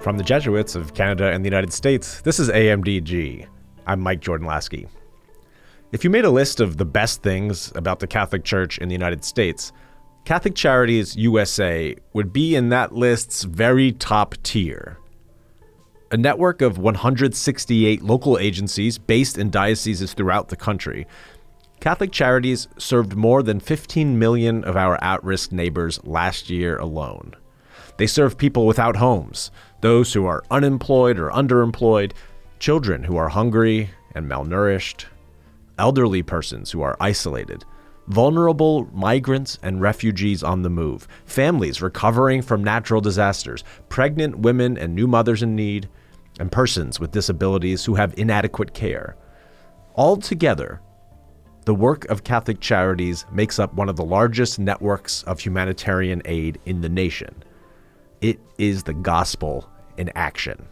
From the Jesuits of Canada and the United States, this is AMDG. I'm Mike Jordan Lasky. If you made a list of the best things about the Catholic Church in the United States, Catholic Charities USA would be in that list's very top tier. A network of 168 local agencies based in dioceses throughout the country, Catholic Charities served more than 15 million of our at-risk neighbors last year alone. They serve people without homes, those who are unemployed or underemployed, children who are hungry and malnourished, elderly persons who are isolated, vulnerable migrants and refugees on the move, families recovering from natural disasters, pregnant women and new mothers in need, and persons with disabilities who have inadequate care. Altogether, the work of Catholic Charities makes up one of the largest networks of humanitarian aid in the nation. It is the gospel in action.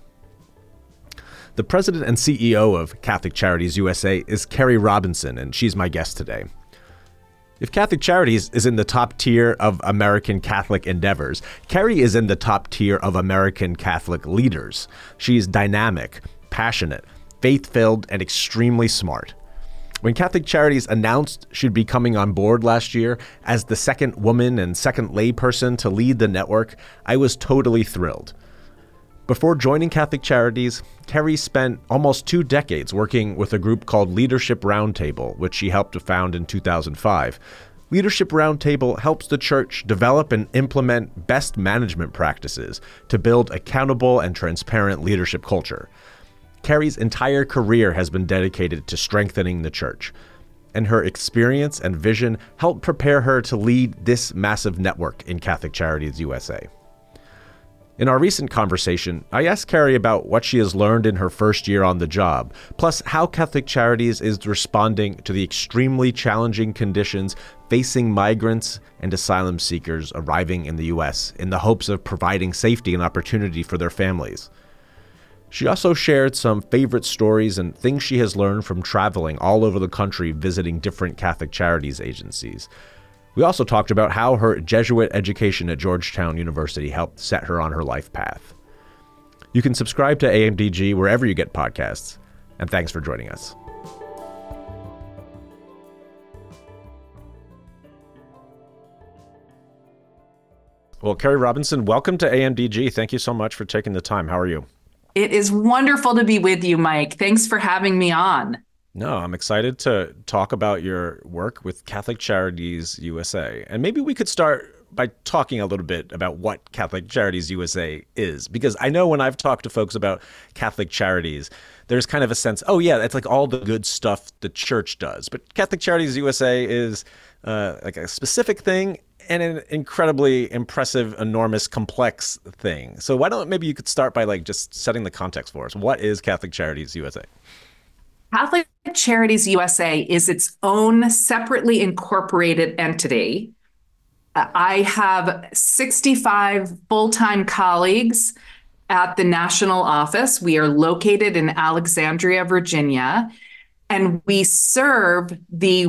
The president and CEO of Catholic Charities USA is Carrie Robinson, and she's my guest today. If Catholic Charities is in the top tier of American Catholic endeavors, Carrie is in the top tier of American Catholic leaders. She's dynamic, passionate, faith-filled, and extremely smart. When Catholic Charities announced she'd be coming on board last year as the second woman and second layperson to lead the network, I was totally thrilled. Before joining Catholic Charities, Carrie spent almost 2 decades working with a group called Leadership Roundtable, which she helped to found in 2005. Leadership Roundtable helps the church develop and implement best management practices to build accountable and transparent leadership culture. Carrie's entire career has been dedicated to strengthening the church, and her experience and vision helped prepare her to lead this massive network in Catholic Charities USA. In our recent conversation, I asked Carrie about what she has learned in her first year on the job, plus how Catholic Charities is responding to the extremely challenging conditions facing migrants and asylum seekers arriving in the U.S. in the hopes of providing safety and opportunity for their families. She also shared some favorite stories and things she has learned from traveling all over the country visiting different Catholic Charities agencies. We also talked about how her Jesuit education at Georgetown University helped set her on her life path. You can subscribe to AMDG wherever you get podcasts, and thanks for joining us. Well, Carrie Robinson, welcome to AMDG. Thank you so much for taking the time. How are you? It is wonderful to be with you, Mike. Thanks for having me on. No, I'm excited to talk about your work with Catholic Charities USA. And maybe we could start by talking a little bit about what Catholic Charities USA is. Because I know when I've talked to folks about Catholic Charities, there's kind of a sense, oh yeah, it's like all the good stuff the church does. But Catholic Charities USA is like a specific thing and an incredibly impressive, enormous, complex thing. So why don't maybe you could start by like just setting the context for us. What is Catholic Charities USA? Catholic Charities USA is its own separately incorporated entity. I have 65 full-time colleagues at the national office. We are located in Alexandria, Virginia, and we serve the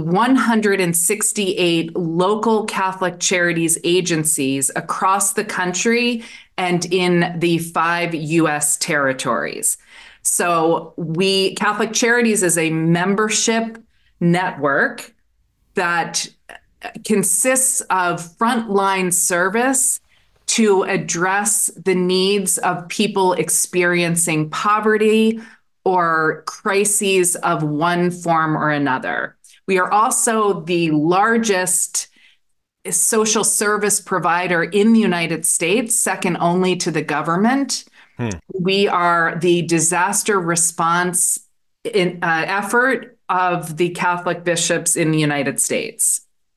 168 local Catholic Charities agencies across the country and in the 5 U.S. territories. So Catholic Charities is a membership network that consists of frontline service to address the needs of people experiencing poverty or crises of one form or another. We are also the largest social service provider in the United States, second only to the government. We are the disaster response effort of the Catholic bishops in the United States.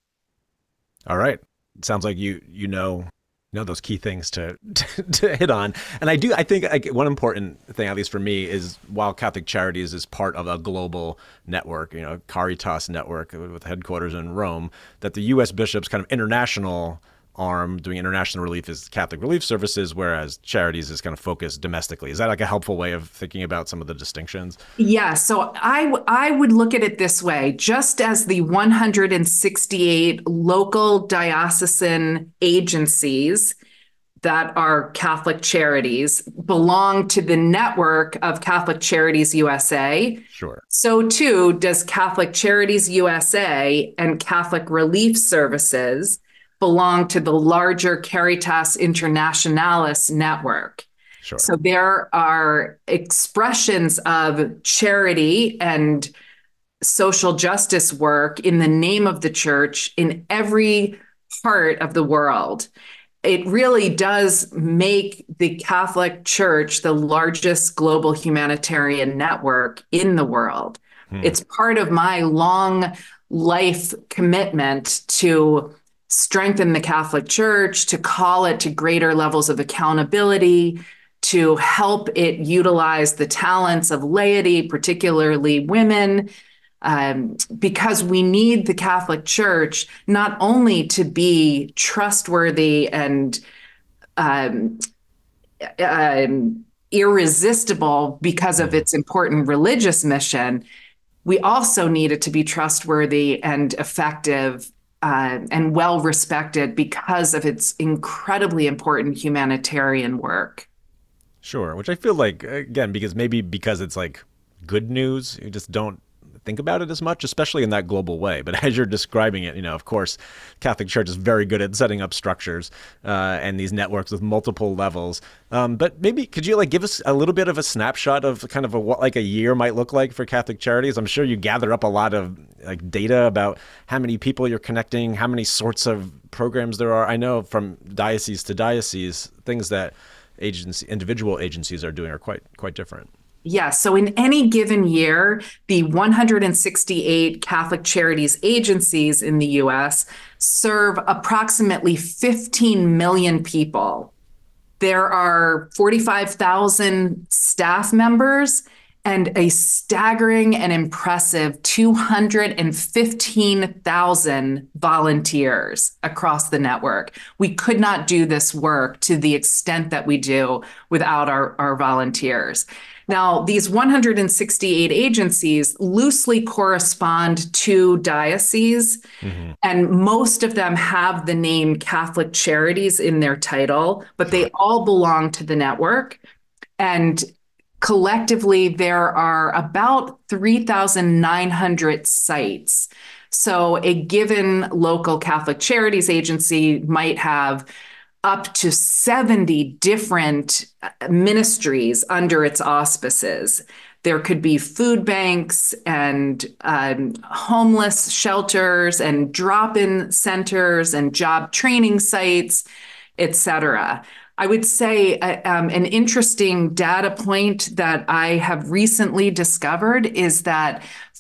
All right. It sounds like you know those key things to hit on. And I think like one important thing, at least for me, is while Catholic Charities is part of a global network, Caritas network with headquarters in Rome, that the U.S. bishops kind of international arm doing international relief is Catholic Relief Services, whereas Charities is kind of focused domestically. Is that like a helpful way of thinking about some of the distinctions? Yeah, so I would look at it this way. Just as the 168 local diocesan agencies that are Catholic charities belong to the network of Catholic Charities USA, Sure. so too does Catholic Charities USA and Catholic Relief Services belong to the larger Caritas Internationalis network. Sure. So there are expressions of charity and social justice work in the name of the church in every part of the world. It really does make the Catholic Church the largest global humanitarian network in the world. Hmm. It's part of my long life commitment to strengthen the Catholic Church, to call it to greater levels of accountability, to help it utilize the talents of laity, particularly women, because we need the Catholic Church not only to be trustworthy and um, irresistible because of its important religious mission, we also need it to be trustworthy and effective and well respected because of its incredibly important humanitarian work. Sure. Which I feel like, again, because it's like good news, you just don't think about it as much, especially in that global way. But as you're describing it, of course, Catholic Church is very good at setting up structures and these networks with multiple levels. But maybe could you like give us a little bit of a snapshot of kind of what like a year might look like for Catholic Charities? I'm sure you gather up a lot of like data about how many people you're connecting, how many sorts of programs there are. I know from diocese to diocese, things that individual agencies are doing are quite different. Yes. So in any given year, the 168 Catholic Charities agencies in the US serve approximately 15 million people. There are 45,000 staff members and a staggering and impressive 215,000 volunteers across the network. We could not do this work to the extent that we do without our volunteers. Now, these 168 agencies loosely correspond to dioceses, and most of them have the name Catholic Charities in their title, but they all belong to the network. And collectively, there are about 3,900 sites. So a given local Catholic Charities agency might have up to 70 different ministries under its auspices. There could be food banks and homeless shelters and drop-in centers and job training sites, et cetera. I would say an interesting data point that I have recently discovered is that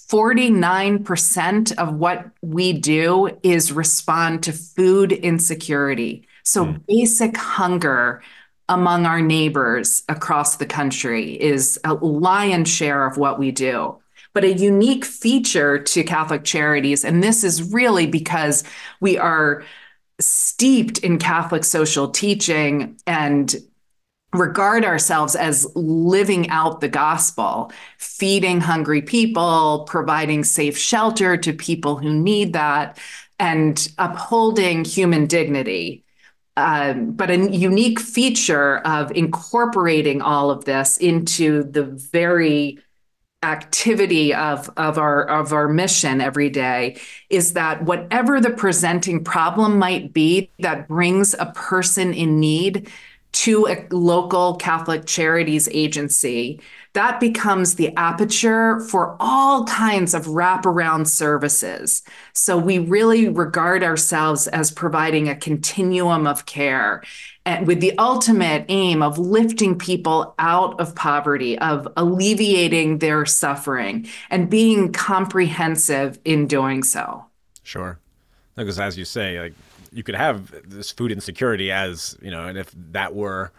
49% of what we do is respond to food insecurity. So basic hunger among our neighbors across the country is a lion's share of what we do. But a unique feature to Catholic Charities, and this is really because we are steeped in Catholic social teaching and regard ourselves as living out the gospel, feeding hungry people, providing safe shelter to people who need that, and upholding human dignity. But a unique feature of incorporating all of this into the very activity of our mission every day is that whatever the presenting problem might be that brings a person in need to a local Catholic Charities agency, that becomes the aperture for all kinds of wraparound services. So we really regard ourselves as providing a continuum of care, and with the ultimate aim of lifting people out of poverty, of alleviating their suffering, and being comprehensive in doing so. Sure. Because as you say, like you could have this food insecurity as, and if that were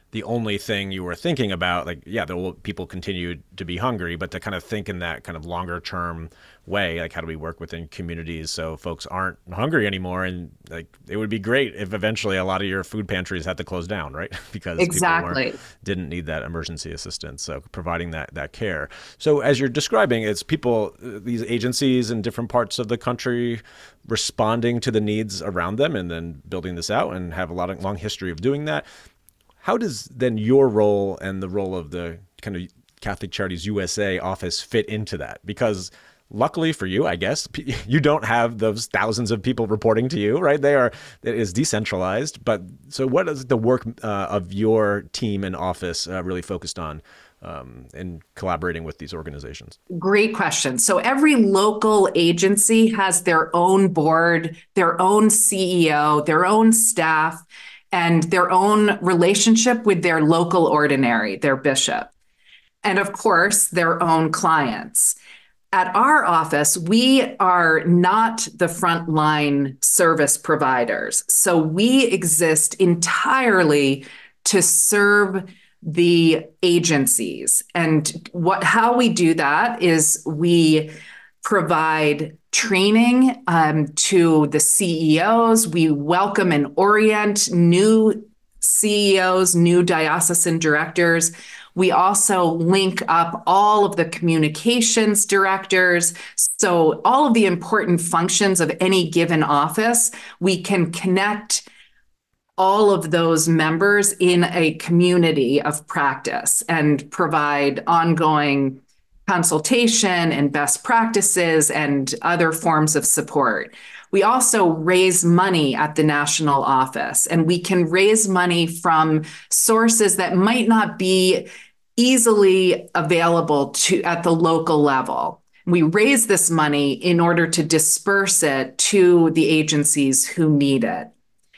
the only thing you were thinking about. Like, yeah, there will people continue to be hungry, but to kind of think in that kind of longer term way, like how do we work within communities so folks aren't hungry anymore? And like, it would be great if eventually a lot of your food pantries had to close down, right? Because people weren't Exactly. didn't need that emergency assistance. So providing that care. So as you're describing, it's people, these agencies in different parts of the country responding to the needs around them and then building this out and have a long history of doing that. How does then your role and the role of the kind of Catholic Charities USA office fit into that? Because luckily for you, I guess, you don't have those thousands of people reporting to you, right? It is decentralized. But so what is the work of your team and office really focused on in collaborating with these organizations? Great question. So every local agency has their own board, their own CEO, their own staff, and their own relationship with their local ordinary, their bishop, and of course, their own clients. At our office, we are not the frontline service providers. So we exist entirely to serve the agencies. And how we do that is we provide training to the CEOs. We welcome and orient new CEOs, new diocesan directors. We also link up all of the communications directors. So all of the important functions of any given office, we can connect all of those members in a community of practice and provide ongoing consultation and best practices and other forms of support. We also raise money at the national office, and we can raise money from sources that might not be easily available at the local level. We raise this money in order to disperse it to the agencies who need it.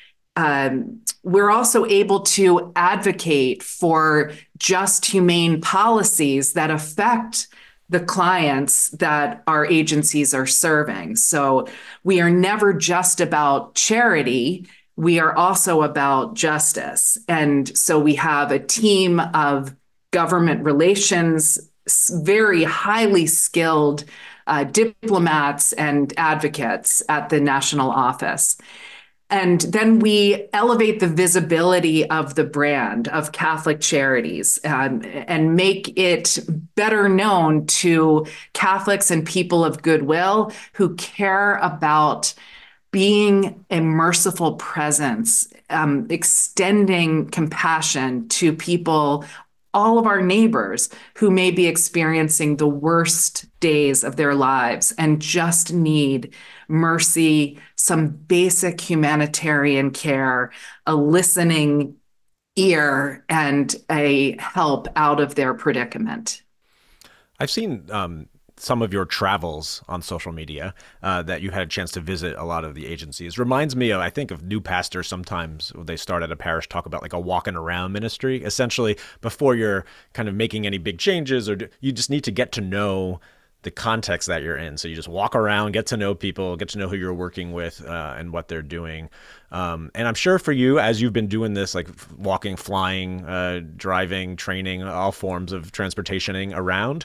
We're also able to advocate for just, humane policies that affect the clients that our agencies are serving. So we are never just about charity. We are also about justice. And so we have a team of government relations, very highly skilled diplomats and advocates at the national office. And then we elevate the visibility of the brand of Catholic Charities and make it better known to Catholics and people of goodwill who care about being a merciful presence, extending compassion to people, all of our neighbors who may be experiencing the worst days of their lives and just need mercy, some basic humanitarian care, a listening ear, and a help out of their predicament. I've seen some of your travels on social media that you had a chance to visit a lot of the agencies. Reminds me of, I think, of new pastors sometimes they start at a parish talk about like a walking around ministry. Essentially, before you're kind of making any big changes, or you just need to get to know the context that you're in. So you just walk around, get to know people, get to know who you're working with and what they're doing. And I'm sure for you, as you've been doing this, like walking, flying, driving, training, all forms of transportationing around,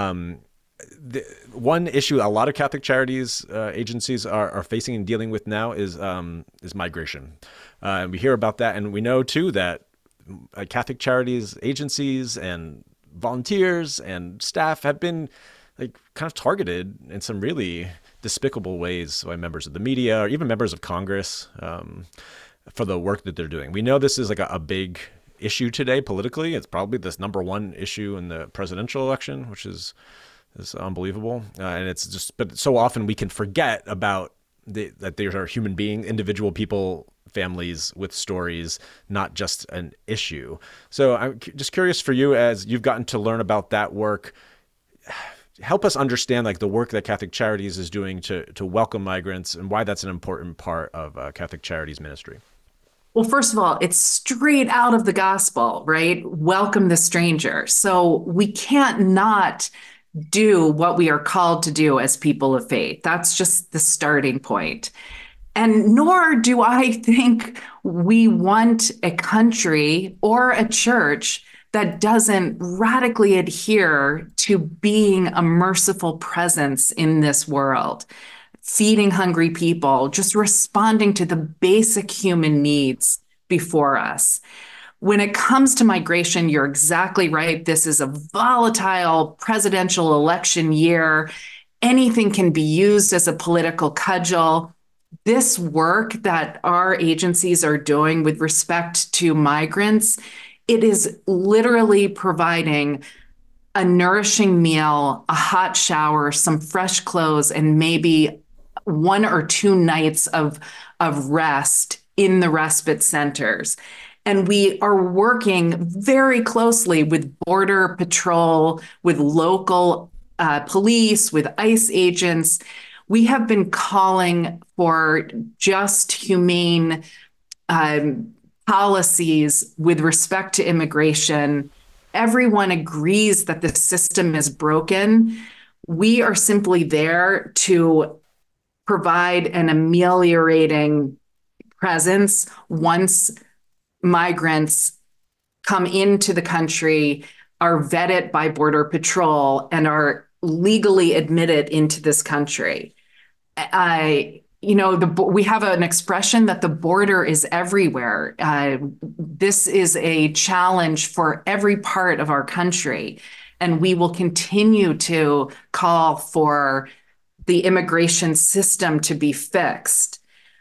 the one issue a lot of Catholic Charities agencies are facing and dealing with now is migration. And we hear about that. And we know, too, that Catholic Charities agencies and volunteers and staff have been like kind of targeted in some really despicable ways by members of the media or even members of Congress for the work that they're doing. We know this is like a big issue today politically. It's probably this number one issue in the presidential election, which is unbelievable. And it's just, but so often we can forget about that there are human beings, individual people, families with stories, not just an issue. So I'm just curious for you, as you've gotten to learn about that work, help us understand like the work that Catholic Charities is doing to welcome migrants and why that's an important part of Catholic Charities ministry. Well, first of all, it's straight out of the gospel, right? Welcome the stranger. So we can't not do what we are called to do as people of faith. That's just the starting point. And nor do I think we want a country or a church that doesn't radically adhere to being a merciful presence in this world, feeding hungry people, just responding to the basic human needs before us. When it comes to migration, you're exactly right. This is a volatile presidential election year. Anything can be used as a political cudgel. This work that our agencies are doing with respect to migrants, it is literally providing a nourishing meal, a hot shower, some fresh clothes, and maybe 1 or 2 nights of rest in the respite centers. And we are working very closely with Border Patrol, with local police, with ICE agents. We have been calling for just, humane policies with respect to immigration. Everyone agrees that the system is broken. We are simply there to provide an ameliorating presence once migrants come into the country, are vetted by Border Patrol, and are legally admitted into this country. We have an expression that the border is everywhere. This is a challenge for every part of our country, and we will continue to call for the immigration system to be fixed.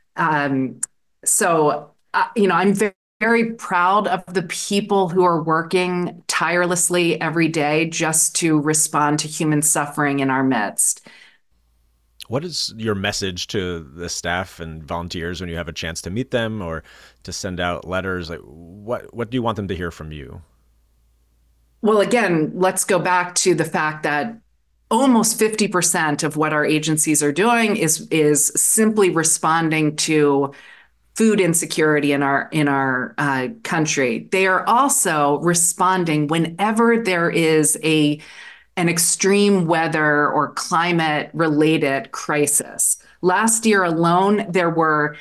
I'm very proud of the people who are working tirelessly every day just to respond to human suffering in our midst. What is your message to the staff and volunteers when you have a chance to meet them or to send out letters? Like, what do you want them to hear from you? Well, again, let's go back to the fact that almost 50% of what our agencies are doing is simply responding to food insecurity in our country. They are also responding whenever there is an extreme weather or climate related crisis. Last year alone, there were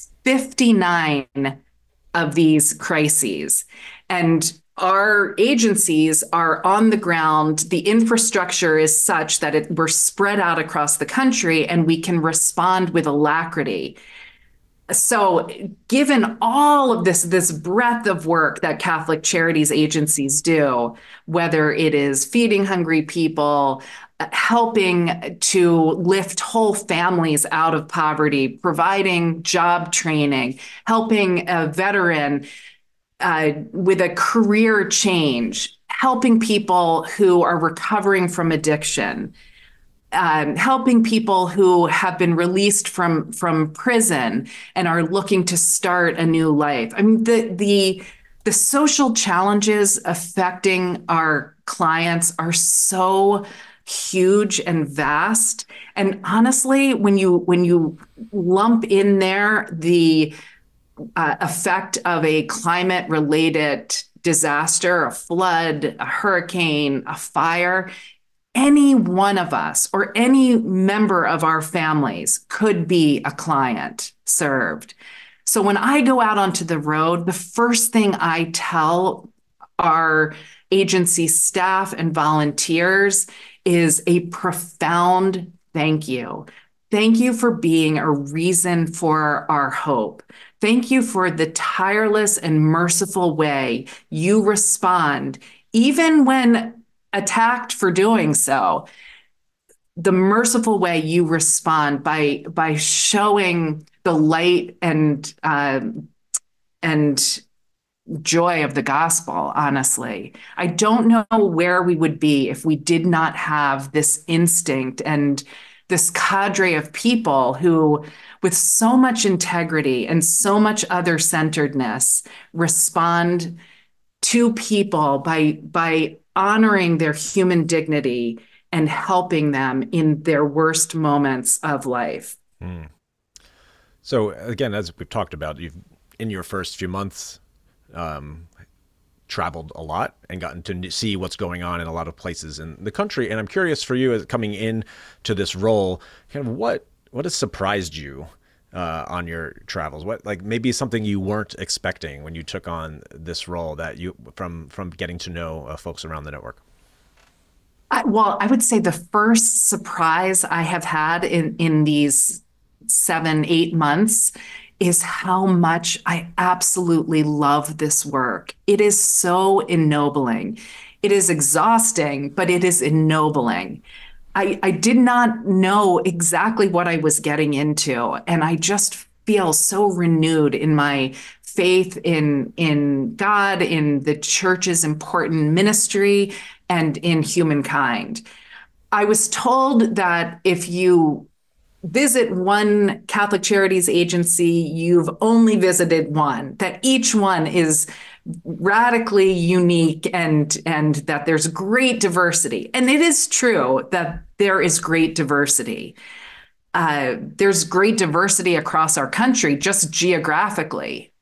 59 of these crises. And our agencies are on the ground. The infrastructure is such that we're spread out across the country and we can respond with alacrity. So, given all of this breadth of work that Catholic Charities agencies do, whether it is feeding hungry people, helping to lift whole families out of poverty, providing job training, helping a veteran with a career change, helping people who are recovering from addiction, helping people who have been released from prison and are looking to start a new life. I mean, the social challenges affecting our clients are so huge and vast. And honestly, when you lump in there the effect of a climate related disaster, a flood, a hurricane, a fire, any one of us or any member of our families could be a client served. So when I go out onto the road, the first thing I tell our agency staff and volunteers is a profound thank you. Thank you for being a reason for our hope. Thank you for the tireless and merciful way you respond, even when attacked for doing so. The merciful way you respond by showing the light and joy of the gospel. Honestly, I don't know where we would be if we did not have this instinct and this cadre of people who, with so much integrity and so much other-centeredness, respond to people by honoring their human dignity and helping them in their worst moments of life. Mm. So again, as we've talked about, you've in your first few months traveled a lot and gotten to see what's going on in a lot of places in the country. And I'm curious for you, as coming in to this role, kind of what has surprised you on your travels? What, like, maybe something you weren't expecting when you took on this role that you from getting to know folks around the network? Well, I would say the first surprise I have had in these 7, 8 months is how much I absolutely love this work. It is so ennobling. It is exhausting, but it is ennobling. I did not know exactly what I was getting into, and I just feel so renewed in my faith in God, in the church's important ministry, and in humankind. I was told that if you visit one Catholic Charities agency, you've only visited one, that each one is radically unique and that there's great diversity. And it is true that there is great diversity. There's great diversity across our country, just geographically.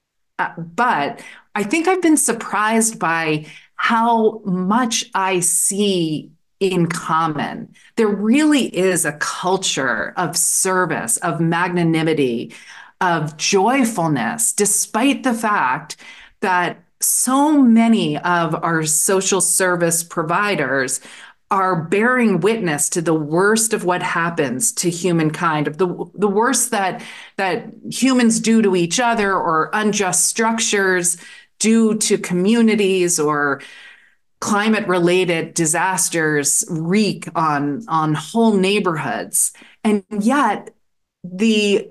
But I think I've been surprised by how much I see in common. There really is a culture of service, of magnanimity, of joyfulness, despite the fact that so many of our social service providers are bearing witness to the worst of what happens to humankind, of the worst that humans do to each other, or unjust structures due to communities, or climate related disasters wreak on whole neighborhoods. And yet the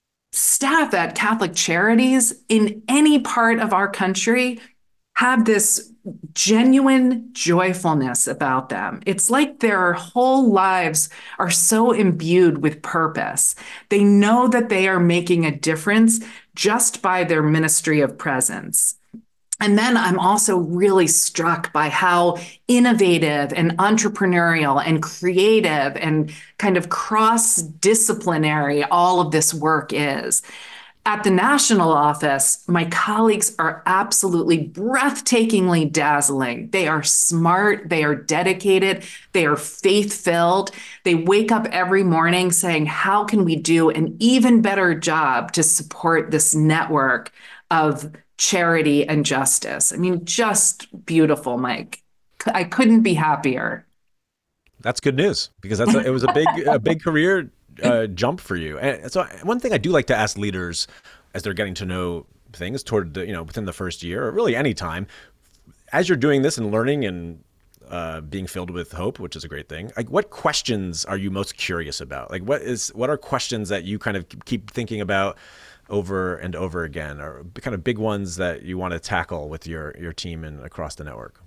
staff at Catholic Charities in any part of our country have this genuine joyfulness about them. It's like their whole lives are so imbued with purpose. They know that they are making a difference just by their ministry of presence. And then I'm also really struck by how innovative and entrepreneurial and creative and kind of cross disciplinary all of this work is. At the national office, my colleagues are absolutely breathtakingly dazzling. They are smart, they are dedicated, they are faith filled. They wake up every morning saying, how can we do an even better job to support this network of charity and justice? I mean, just beautiful, Mike. I couldn't be happier. That's good news, because it was a big career jump for you. And so one thing I do like to ask leaders as they're getting to know things toward within the first year, or really any time, as you're doing this and learning and being filled with hope, which is a great thing. Like, what questions are you most curious about? Like, what are questions that you kind of keep thinking about over and over again, or kind of big ones that you want to tackle with your team and across the network?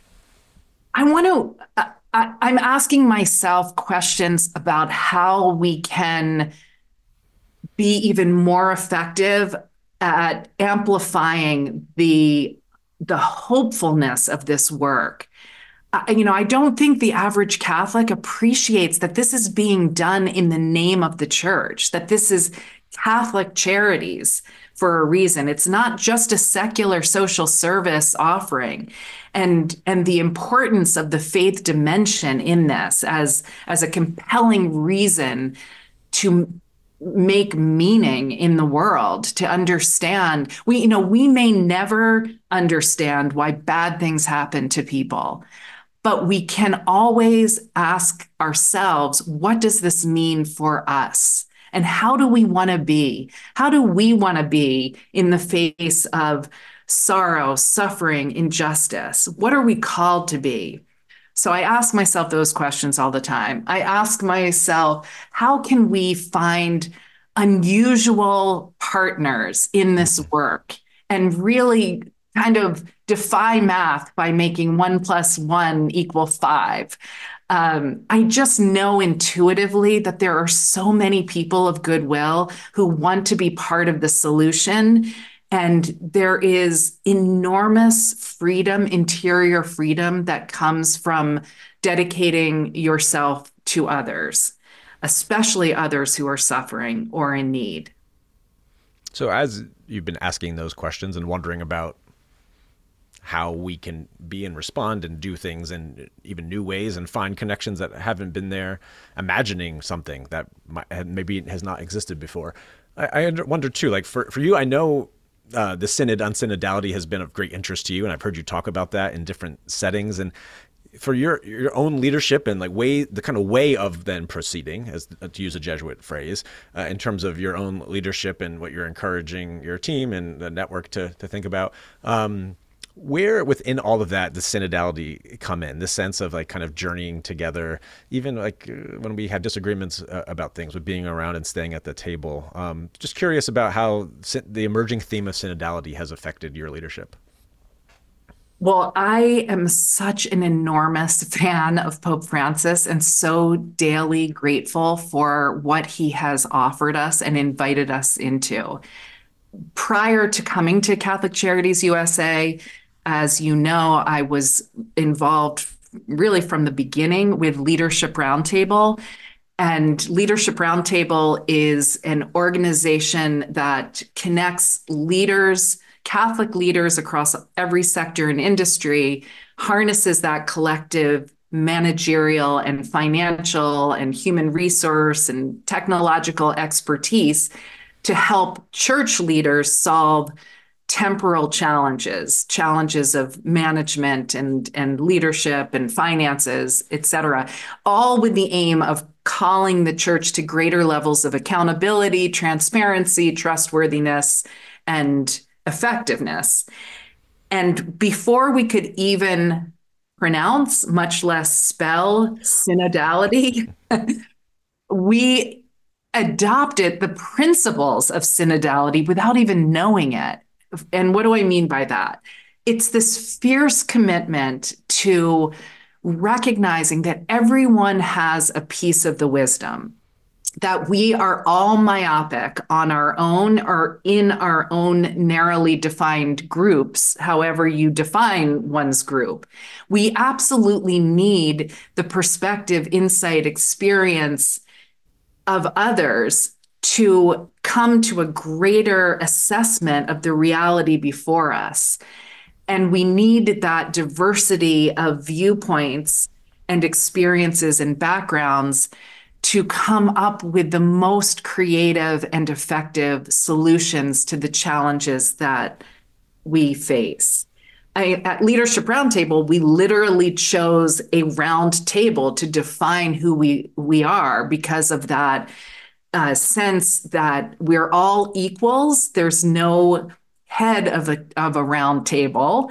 I want to, I'm asking myself questions about how we can be even more effective at amplifying the hopefulness of this work. I don't think the average Catholic appreciates that this is being done in the name of the church, that this is Catholic Charities for a reason. It's not just a secular social service offering. And the importance of the faith dimension in this as a compelling reason to make meaning in the world, to understand. We may never understand why bad things happen to people, but we can always ask ourselves, what does this mean for us? And how do we want to be? How do we want to be in the face of sorrow, suffering, injustice? What are we called to be? So I ask myself those questions all the time. I ask myself, how can we find unusual partners in this work and really kind of defy math by making 1 + 1 = 5? I just know intuitively that there are so many people of goodwill who want to be part of the solution. And there is enormous freedom, interior freedom, that comes from dedicating yourself to others, especially others who are suffering or in need. So as you've been asking those questions and wondering about how we can be and respond and do things in even new ways and find connections that haven't been there, imagining something that maybe has not existed before. I wonder too, like for you, I know the synod on synodality has been of great interest to you, and I've heard you talk about that in different settings. And for your own leadership and like the kind of way of then proceeding, as to use a Jesuit phrase, in terms of your own leadership and what you're encouraging your team and the network to think about. Where within all of that does synodality come in? This sense of like kind of journeying together, even like when we have disagreements about things, with being around and staying at the table. Just curious about how the emerging theme of synodality has affected your leadership. Well, I am such an enormous fan of Pope Francis and so daily grateful for what he has offered us and invited us into. Prior to coming to Catholic Charities USA, as you know, I was involved really from the beginning with Leadership Roundtable. And Leadership Roundtable is an organization that connects leaders, Catholic leaders across every sector and industry, harnesses that collective managerial and financial and human resource and technological expertise to help church leaders solve temporal challenges of management and leadership and finances, et cetera, all with the aim of calling the church to greater levels of accountability, transparency, trustworthiness, and effectiveness. And before we could even pronounce, much less spell, synodality, we adopted the principles of synodality without even knowing it. And what do I mean by that? It's this fierce commitment to recognizing that everyone has a piece of the wisdom, that we are all myopic on our own or in our own narrowly defined groups, however you define one's group. We absolutely need the perspective, insight, experience of others to come to a greater assessment of the reality before us. And we need that diversity of viewpoints and experiences and backgrounds to come up with the most creative and effective solutions to the challenges that we face. At Leadership Roundtable, we literally chose a round table to define who we are because of that sense that we're all equals. There's no head of a round table,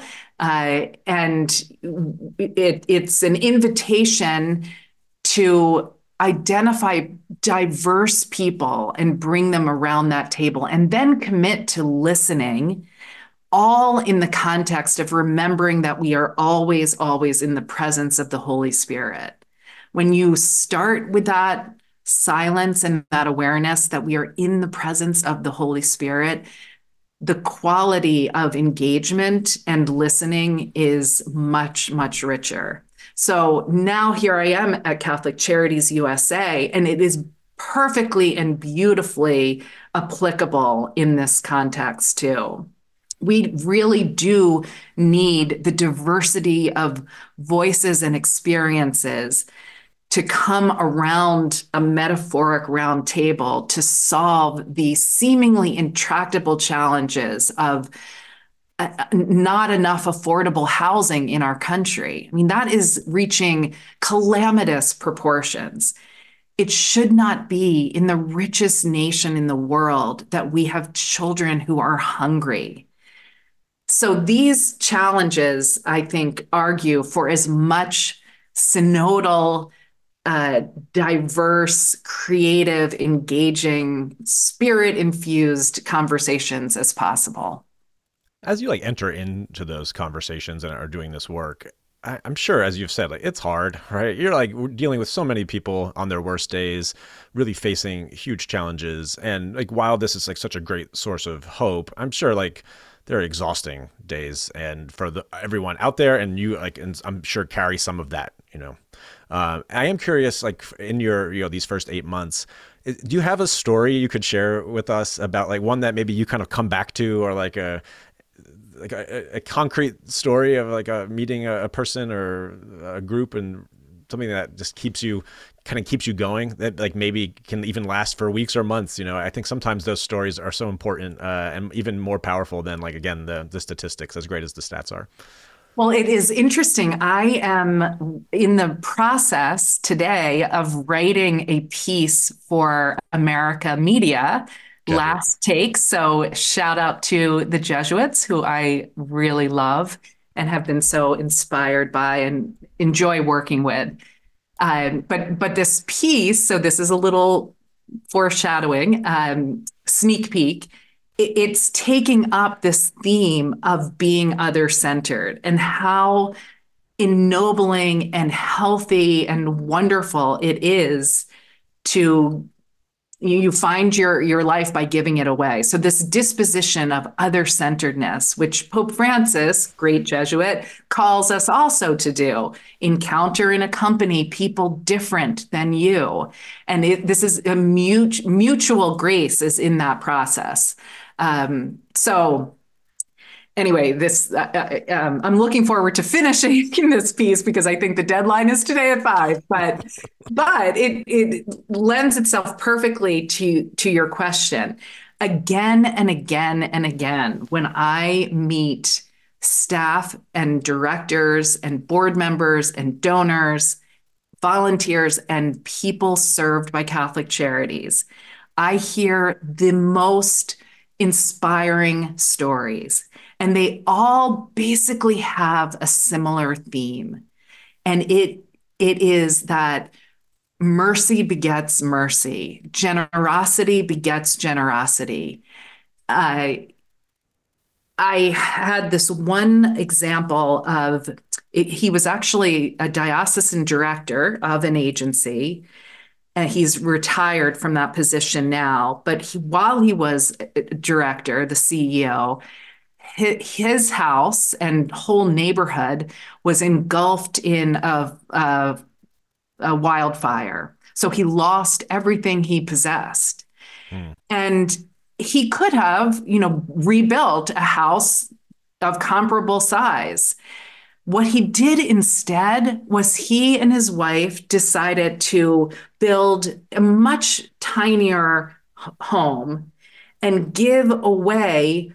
and it's an invitation to identify diverse people and bring them around that table, and then commit to listening, all in the context of remembering that we are always, always in the presence of the Holy Spirit. When you start with that silence and that awareness that we are in the presence of the Holy Spirit, the quality of engagement and listening is much, much richer. So now here I am at Catholic Charities USA, and it is perfectly and beautifully applicable in this context too. We really do need the diversity of voices and experiences to come around a metaphoric round table to solve the seemingly intractable challenges of not enough affordable housing in our country. I mean, that is reaching calamitous proportions. It should not be in the richest nation in the world that we have children who are hungry. So these challenges, I think, argue for as much synodal, diverse, creative, engaging, spirit-infused conversations as possible. As you like enter into those conversations and are doing this work, I'm sure, as you've said, like it's hard, right? You're like dealing with so many people on their worst days, really facing huge challenges. And like, while this is like such a great source of hope, I'm sure like they're exhausting days, and for everyone out there, and you like, and I'm sure carry some of that, you know. I am curious, like in your, these first 8 months, do you have a story you could share with us about like one that maybe you kind of come back to, or like like a concrete story of like a meeting a person or a group and something that just keeps you going that like maybe can even last for weeks or months. I think sometimes those stories are so important and even more powerful than like, again, the statistics, as great as the stats are. Well, it is interesting. I am in the process today of writing a piece for America Media, Jesuits. Last Take. So, shout out to the Jesuits, who I really love and have been so inspired by and enjoy working with. But this piece, so this is a little foreshadowing, sneak peek. It's taking up this theme of being other centered and how ennobling and healthy and wonderful it is to you find your life by giving it away. So this disposition of other-centeredness, which Pope Francis, great Jesuit, calls us also to do, encounter and accompany people different than you. And this is a mutual grace is in that process. So anyway, I'm looking forward to finishing this piece because I think the deadline is today at 5. But it lends itself perfectly to your question. Again and again and again, when I meet staff and directors and board members and donors, volunteers, and people served by Catholic Charities, I hear the most inspiring stories. And they all basically have a similar theme. And it is that mercy begets mercy, generosity begets generosity. I had this one example of he was actually a diocesan director of an agency, and he's retired from that position now. But while he was director, the CEO, his house and whole neighborhood was engulfed in a wildfire. So he lost everything he possessed. Hmm. And he could have, rebuilt a house of comparable size. What he did instead was he and his wife decided to build a much tinier home and give away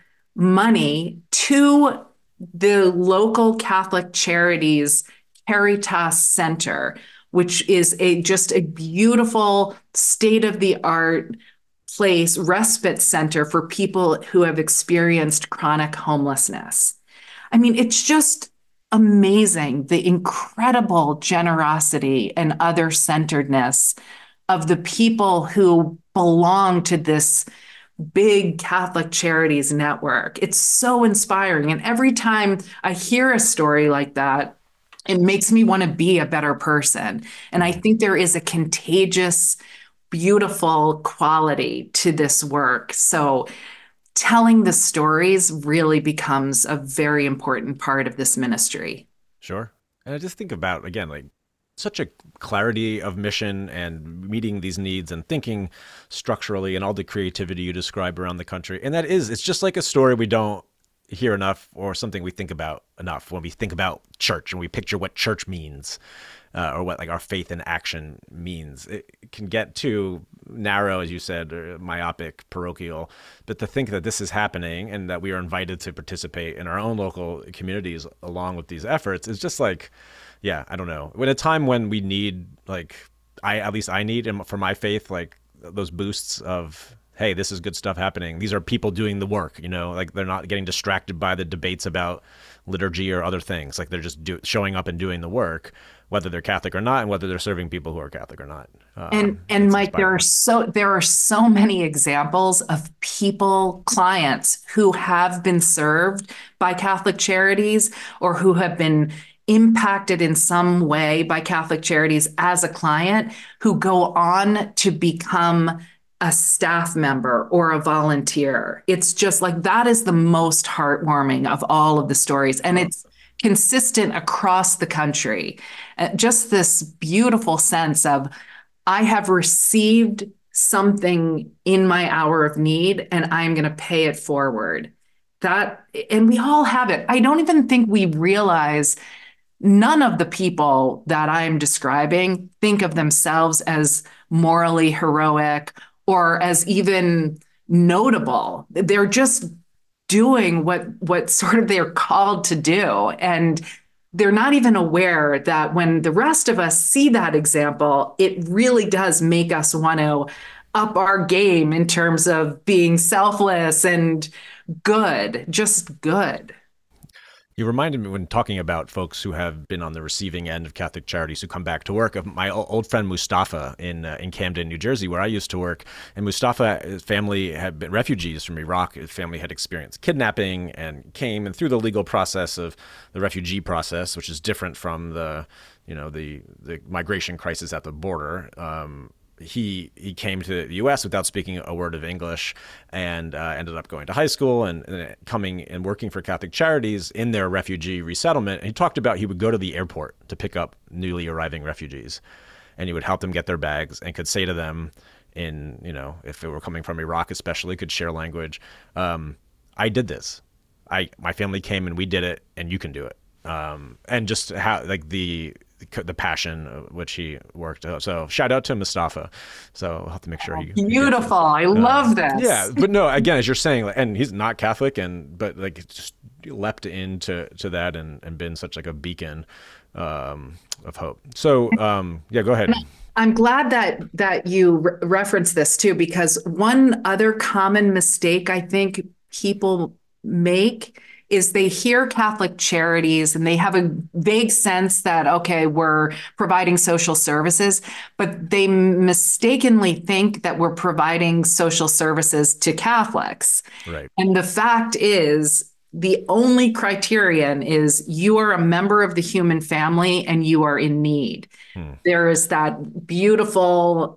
money to the local Catholic Charities Caritas Center, which is just a beautiful state of the art place, respite center for people who have experienced chronic homelessness. I mean, it's just amazing the incredible generosity and other centeredness of the people who belong to this big Catholic Charities network. It's so inspiring. And every time I hear a story like that, it makes me want to be a better person. And I think there is a contagious, beautiful quality to this work. So telling the stories really becomes a very important part of this ministry. Sure. And I just think about, again, like such a clarity of mission and meeting these needs and thinking structurally and all the creativity you describe around the country. And it's just like a story we don't hear enough, or something we think about enough when we think about church and we picture what church means. Or what like our faith in action means. It can get too narrow, as you said, or myopic, parochial. But to think that this is happening and that we are invited to participate in our own local communities along with these efforts is just like, yeah, I don't know. At a time when we need, like, at least I need, and for my faith, like those boosts of, hey, this is good stuff happening. These are people doing the work, like they're not getting distracted by the debates about liturgy or other things. Like they're just showing up and doing the work, whether they're Catholic or not, and whether they're serving people who are Catholic or not. And Mike, there are so many examples of clients who have been served by Catholic Charities or who have been impacted in some way by Catholic Charities as a client, who go on to become a staff member or a volunteer. It's just like that is the most heartwarming of all of the stories. And it's consistent across the country. Just this beautiful sense of, I have received something in my hour of need and I'm going to pay it forward. And we all have it. I don't even think we realize none of the people that I'm describing think of themselves as morally heroic or as even notable. They're just doing what sort of they're called to do. And they're not even aware that when the rest of us see that example, it really does make us want to up our game in terms of being selfless and good, just good. You reminded me when talking about folks who have been on the receiving end of Catholic Charities who come back to work of my old friend Mustafa in Camden, New Jersey, where I used to work. And Mustafa, his family had been refugees from Iraq. His family had experienced kidnapping and came and through the legal process of the refugee process, which is different from the migration crisis at the border. He came to the U.S. without speaking a word of English and ended up going to high school and coming and working for Catholic Charities in their refugee resettlement. And he talked about he would go to the airport to pick up newly arriving refugees, and he would help them get their bags and could say to them if they were coming from Iraq especially, could share language. I did this. My family came and we did it, and you can do it. And just how the passion which he worked. So shout out to Mustafa. So I'll have to make sure he beautiful. I love this. Yeah, but no, again, as you're saying, and he's not Catholic, but just leapt into that and been such like a beacon of hope. So yeah, go ahead. I'm glad that you referenced this too, because one other common mistake I think people make is they hear Catholic Charities and they have a vague sense that, okay, we're providing social services, but they mistakenly think that we're providing social services to Catholics. Right. And the fact is, the only criterion is you are a member of the human family and you are in need. There is that beautiful,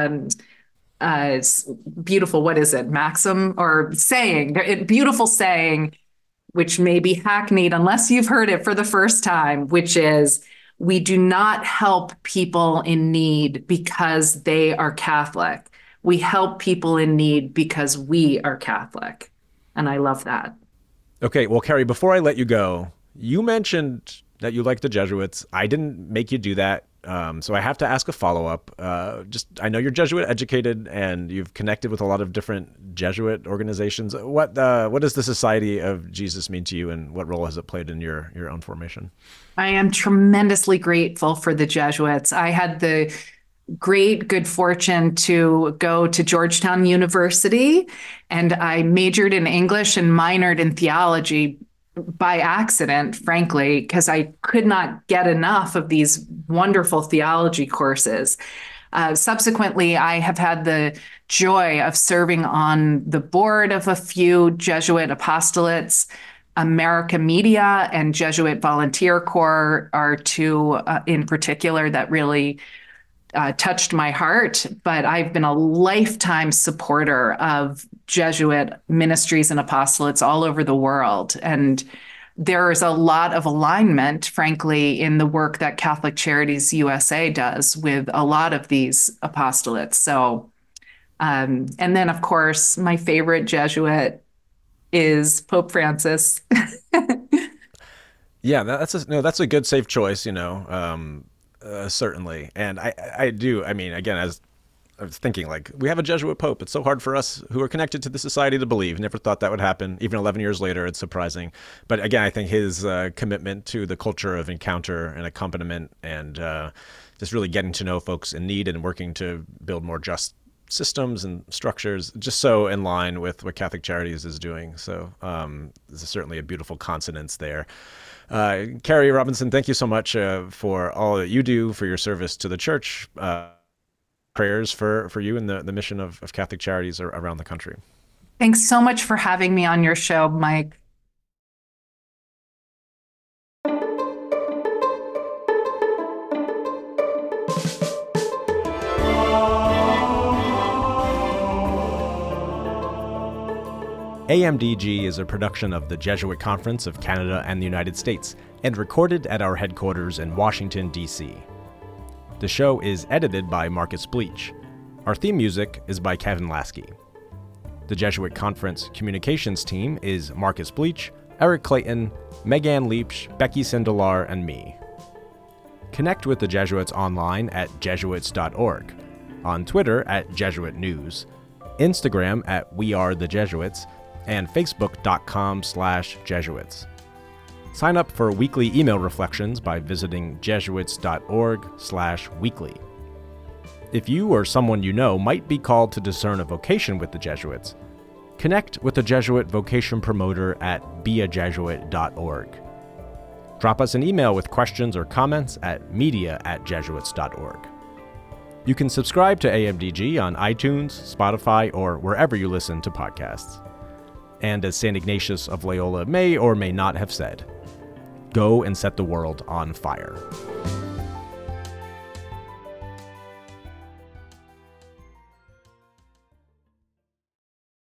what is it, maxim or saying, beautiful saying, which may be hackneyed unless you've heard it for the first time, which is, we do not help people in need because they are Catholic. We help people in need because we are Catholic. And I love that. Okay, well, Carrie, before I let you go, you mentioned that you like the Jesuits. I didn't make you do that. So I have to ask a follow-up. I know you're Jesuit educated and you've connected with a lot of different Jesuit organizations. What does the Society of Jesus mean to you, and what role has it played in your own formation? I am tremendously grateful for the Jesuits. I had the great good fortune to go to Georgetown University, and I majored in English and minored in theology by accident, frankly, because I could not get enough of these wonderful theology courses. Subsequently, I have had the joy of serving on the board of a few Jesuit apostolates. America Media and Jesuit Volunteer Corps are two in particular that really touched my heart, but I've been a lifetime supporter of Jesuit ministries and apostolates all over the world. And there is a lot of alignment, frankly, in the work that Catholic Charities USA does with a lot of these apostolates. So, and then, of course, my favorite Jesuit is Pope Francis. Yeah, that's a good, safe choice, certainly. And I do. I mean, again, as I was thinking, like, we have a Jesuit Pope. It's so hard for us who are connected to the society to believe. Never thought that would happen. Even 11 years later, it's surprising. But again, I think his commitment to the culture of encounter and accompaniment and just really getting to know folks in need and working to build more just systems and structures, just so in line with what Catholic Charities is doing. So this is certainly a beautiful consonance there. Carrie Robinson, thank you so much for all that you do, for your service to the church. Prayers for you and the mission of Catholic Charities around the country. Thanks so much for having me on your show, Mike. AMDG is a production of the Jesuit Conference of Canada and the United States and recorded at our headquarters in Washington, D.C. The show is edited by Marcus Bleach. Our theme music is by Kevin Lasky. The Jesuit Conference communications team is Marcus Bleach, Eric Clayton, Megan Leach, Becky Sindelar, and me. Connect with the Jesuits online at jesuits.org, on Twitter at Jesuit News, Instagram at We Are the Jesuits, and facebook.com/Jesuits. Sign up for weekly email reflections by visiting jesuits.org/weekly. If you or someone you know might be called to discern a vocation with the Jesuits, connect with a Jesuit vocation promoter at beajesuit.org. Drop us an email with questions or comments at media@jesuits.org. You can subscribe to AMDG on iTunes, Spotify, or wherever you listen to podcasts. And as St. Ignatius of Loyola may or may not have said, go and set the world on fire.